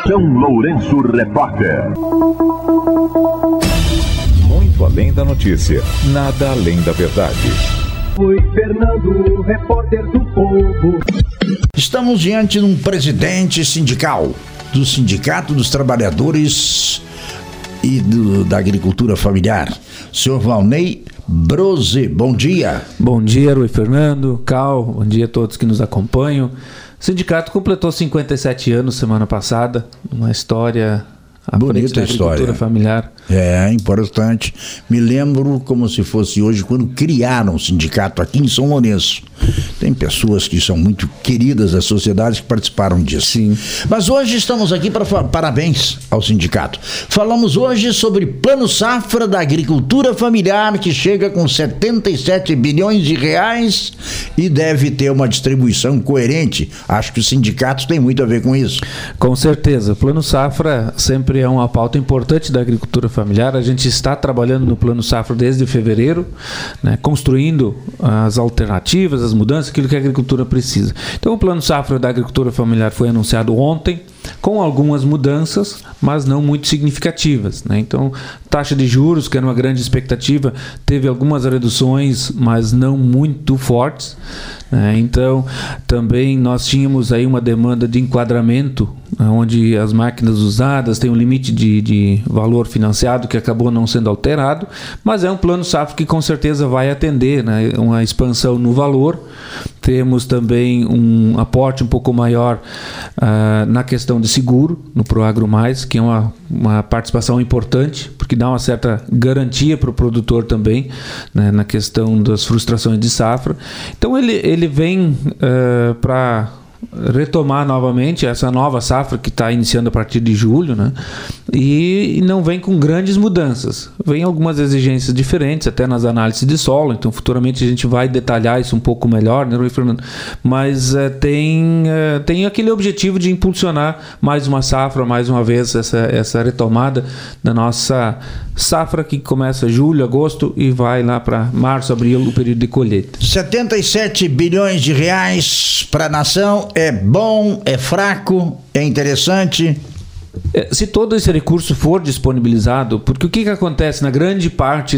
São Lourenço Repórter. Muito além da notícia, nada além da verdade. Oi, Fernando, repórter do povo. Estamos diante de um presidente sindical, do Sindicato dos Trabalhadores e da Agricultura Familiar, senhor Valnei Brose. Bom dia. Bom dia, Rui Fernando, Cal, bom dia a todos que nos acompanham. O sindicato completou 57 anos semana passada, uma história à frente da agricultura familiar. É importante. Me lembro como se fosse hoje, quando criaram o sindicato aqui em São Lourenço. Tem pessoas que são muito queridas da sociedade que participaram disso. Sim. Mas hoje estamos aqui para parabéns ao sindicato. Falamos hoje sobre Plano Safra da Agricultura Familiar, que chega com 77 bilhões de reais e deve ter uma distribuição coerente. Acho que o sindicato tem muito a ver com isso. Com certeza. O Plano Safra sempre é uma pauta importante da agricultura familiar. A gente está trabalhando no Plano Safra desde fevereiro, né, construindo as alternativas, as mudanças, aquilo que a agricultura precisa. Então o Plano Safra da Agricultura Familiar foi anunciado ontem, com algumas mudanças, mas não muito significativas, né? Então, taxa de juros, que era uma grande expectativa, teve algumas reduções, mas não muito fortes, né? Então, também nós tínhamos aí uma demanda de enquadramento, onde as máquinas usadas têm um limite de valor financiado que acabou não sendo alterado, mas é um plano safra que com certeza vai atender, né, uma expansão no valor. Temos também um aporte um pouco maior na questão de seguro, no Proagro Mais, que é uma participação importante, porque dá uma certa garantia para o produtor também, né, na questão das frustrações de safra. Então ele vem para retomar novamente essa nova safra que está iniciando a partir de julho, né? E não vem com grandes mudanças, vem algumas exigências diferentes até nas análises de solo. Então futuramente a gente vai detalhar isso um pouco melhor, né, Fernando? Mas tem aquele objetivo de impulsionar mais uma safra, mais uma vez essa retomada da nossa safra, que começa julho, agosto e vai lá para março, abril, o período de colheita. 77 bilhões de reais para a nação. É bom, é fraco, é interessante? Se todo esse recurso for disponibilizado, porque o que acontece na grande parte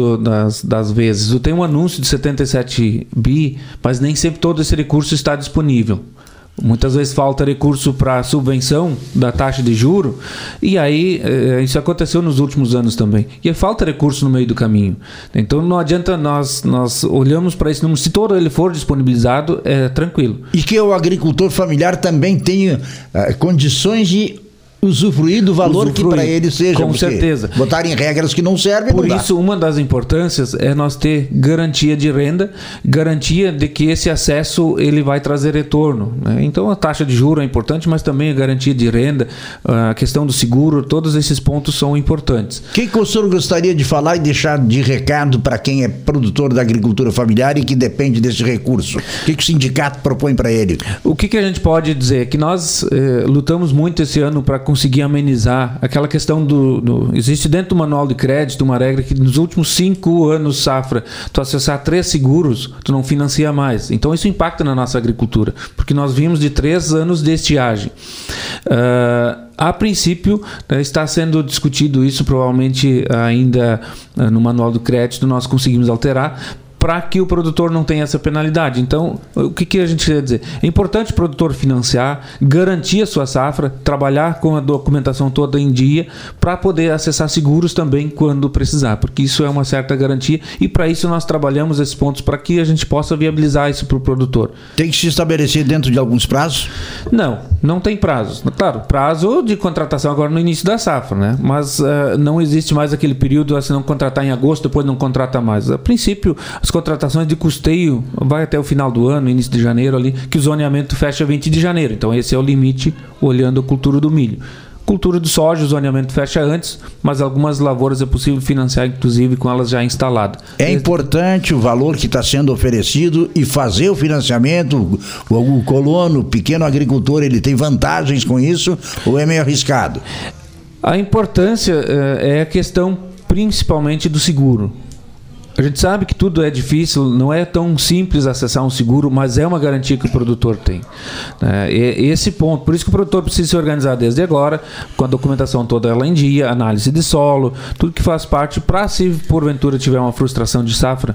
das vezes? Tem um anúncio de 77 bi, mas nem sempre todo esse recurso está disponível. Muitas vezes falta recurso para subvenção da taxa de juro, e aí isso aconteceu nos últimos anos também. E falta recurso no meio do caminho. Então não adianta nós olhamos para esse número, se todo ele for disponibilizado, é tranquilo. E que o agricultor familiar também tenha condições de usufruir do valor que para ele seja. Com certeza. Botarem regras que não servem. Por isso, uma das importâncias é nós ter garantia de renda, garantia de que esse acesso ele vai trazer retorno, né? Então a taxa de juros é importante, mas também a garantia de renda, a questão do seguro, todos esses pontos são importantes. O que o senhor gostaria de falar e deixar de recado para quem é produtor da agricultura familiar e que depende desse recurso? O que o sindicato propõe para ele? O que a gente pode dizer é que nós lutamos muito esse ano para conseguir amenizar aquela questão existe dentro do manual de crédito uma regra que nos últimos 5 anos safra, tu acessar 3 seguros, tu não financia mais. Então isso impacta na nossa agricultura, porque nós vimos de 3 anos de estiagem. A princípio, está sendo discutido isso, provavelmente ainda no manual do crédito nós conseguimos alterar, para que o produtor não tenha essa penalidade. Então, o que a gente quer dizer? É importante o produtor financiar, garantir a sua safra, trabalhar com a documentação toda em dia, para poder acessar seguros também quando precisar, porque isso é uma certa garantia, e para isso nós trabalhamos esses pontos para que a gente possa viabilizar isso para o produtor. Tem que se estabelecer dentro de alguns prazos? Não tem prazos. Claro, prazo de contratação agora no início da safra, né? Mas não existe mais aquele período, se não contratar em agosto, depois não contrata mais. A princípio, as contratações de custeio vai até o final do ano, início de janeiro ali, que o zoneamento fecha 20 de janeiro. Então esse é o limite, olhando a cultura do milho. Cultura do soja, o zoneamento fecha antes, mas algumas lavouras é possível financiar, inclusive, com elas já instaladas. É importante o valor que está sendo oferecido e fazer o financiamento. O colono, o pequeno agricultor, ele tem vantagens com isso ou é meio arriscado? A importância é a questão principalmente do seguro. A gente sabe que tudo é difícil, não é tão simples acessar um seguro, mas é uma garantia que o produtor tem. Esse ponto, por isso que o produtor precisa se organizar desde agora, com a documentação toda ela em dia, análise de solo, tudo que faz parte para, se porventura tiver uma frustração de safra,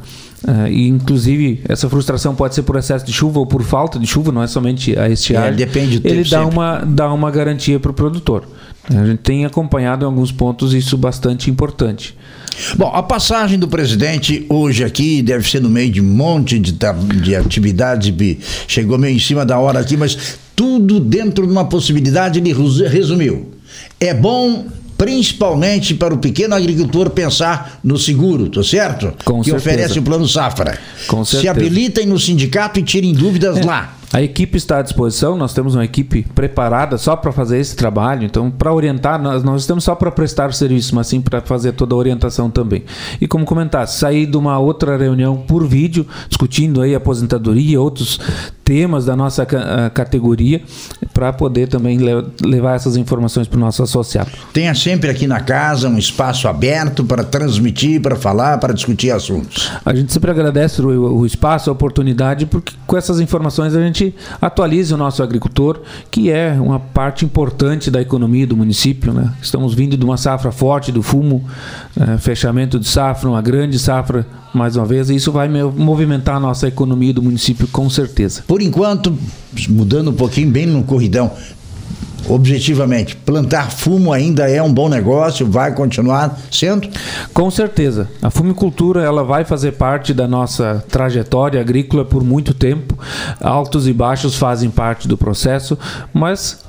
e inclusive essa frustração pode ser por excesso de chuva ou por falta de chuva, não é somente a estiagem, depende do tempo, ele dá uma garantia para o produtor. A gente tem acompanhado em alguns pontos isso bastante importante. Bom, a passagem do presidente hoje aqui deve ser no meio de um monte de atividades, chegou meio em cima da hora aqui, mas tudo dentro de uma possibilidade, ele resumiu. É bom, principalmente para o pequeno agricultor, pensar no seguro, tá certo? Com que certeza. Oferece o Plano Safra. Com certeza. Se habilitem no sindicato e tirem dúvidas lá. A equipe está à disposição, nós temos uma equipe preparada só para fazer esse trabalho, então para orientar, nós não estamos só para prestar serviço, mas sim para fazer toda a orientação também. E como comentar, sair de uma outra reunião por vídeo, discutindo aí aposentadoria, outros temas da nossa categoria, para poder também levar essas informações para o nosso associado. Tenha sempre aqui na casa um espaço aberto para transmitir, para falar, para discutir assuntos. A gente sempre agradece o espaço, a oportunidade, porque com essas informações a gente atualiza o nosso agricultor, que é uma parte importante da economia do município, né? Estamos vindo de uma safra forte do fumo, fechamento de safra, uma grande safra, mais uma vez, e isso vai movimentar a nossa economia do município com certeza. Por enquanto, mudando um pouquinho, bem no corridão, objetivamente, plantar fumo ainda é um bom negócio, vai continuar sendo? Com certeza. A fumicultura ela vai fazer parte da nossa trajetória agrícola por muito tempo. Altos e baixos fazem parte do processo, mas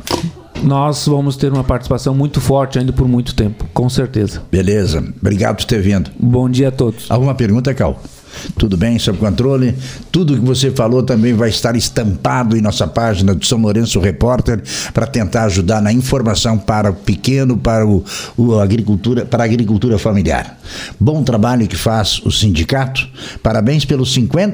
nós vamos ter uma participação muito forte ainda por muito tempo, com certeza. Beleza. Obrigado por ter vindo. Bom dia a todos. Alguma pergunta, Cal? Tudo bem, sob controle? Tudo que você falou também vai estar estampado em nossa página do São Lourenço Repórter para tentar ajudar na informação para o pequeno, para para a agricultura familiar. Bom trabalho que faz o sindicato. Parabéns pelos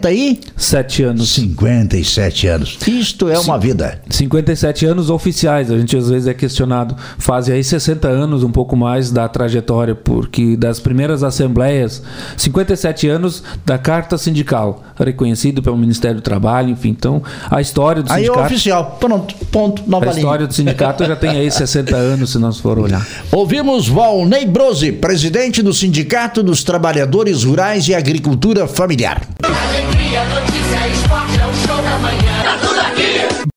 57 anos. 57 anos. Isto é uma vida. 57 anos oficiais. A gente às vezes é questionado. Fazem aí 60 anos, um pouco mais da trajetória, porque das primeiras assembleias, 57 anos da Carta Sindical, reconhecido pelo Ministério do Trabalho, enfim. Então, a história do sindicato... Aí é oficial. Pronto, ponto, nova linha. A história do sindicato já tem aí 60 anos, se nós for olhar. Ouvimos Valnei Brose, presidente do Sindicato dos Trabalhadores Rurais e Agricultura Familiar. Alegria, notícia, esporte, é o show da manhã. Tá tudo aqui.